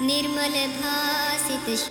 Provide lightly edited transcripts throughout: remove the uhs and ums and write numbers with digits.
निर्मल भासित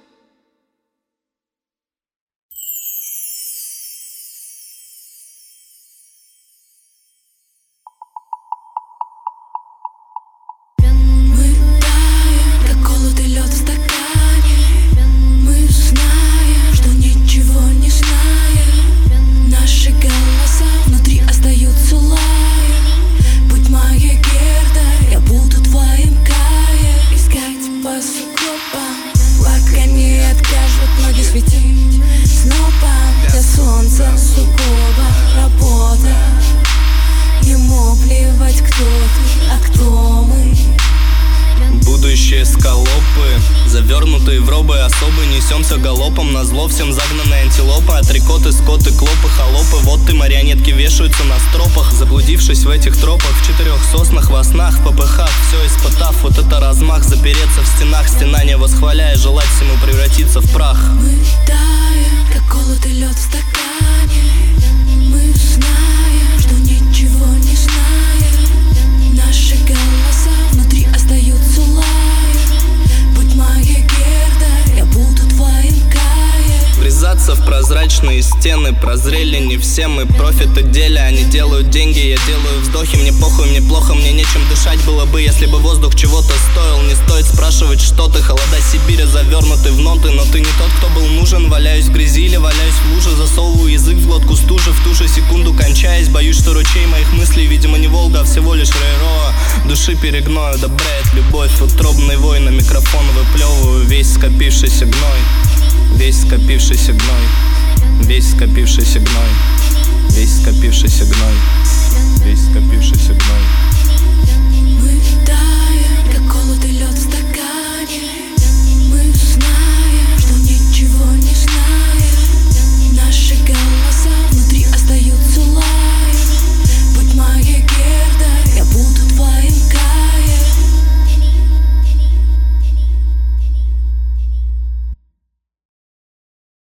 скалопы, завернутые в робы особы. Несемся галопом, назло всем загнанные антилопы. Атрикоты, скоты, клопы, холопы. Вот ты, марионетки вешаются на стропах. Заблудившись в этих тропах, в 4 соснах, во снах, в попыхах, все испытав, вот это размах. Запереться в стенах, стенания восхваляя, желать всему превратиться в прах. Мы таем, как колотый лед в стакане. Мы знаем, что ничего не знаем. Наши голоса внутри остаются лаем. Будь моя Герда, я буду твоим Каем. Врезаться в прозрачные стены. Прозрели не все мы, профиты деля. Они делают деньги, я делаю вздохи. Мне похуй, мне плохо, мне нечем дышать было бы, если бы воздух чего-то стоил. Не стоит спрашивать, что ты. Холода Сибири завернуты в ноты. Но ты не тот, кто был нужен. Валяюсь в грязи или валяюсь в луже. Засовываю язык в глотку стужи. В ту же секунду кончаясь, боюсь, что ручей моих мыслей, видимо, не Волга, а всего лишь Рейро. Души перегною, да бред, любовь. Утробный вой на микрофон выплевываю весь скопившийся гной. Весь скопившийся гной. Весь скопившийся гной. Весь скопившийся гной. Весь скопившийся гной.